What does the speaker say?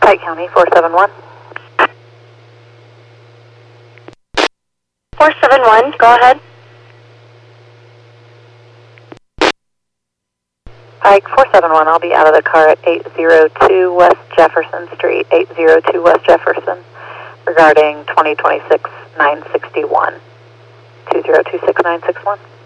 Pike County, 471. 471, go ahead. Pike 471, I'll be out of the car at 802 West Jefferson Street, 802 West Jefferson, regarding 2026-961, 2026961.